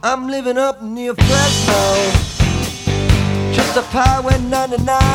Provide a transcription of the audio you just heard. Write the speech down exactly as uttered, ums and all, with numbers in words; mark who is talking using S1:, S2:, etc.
S1: I'm living up near Fresno, just a Highway ninety-nine.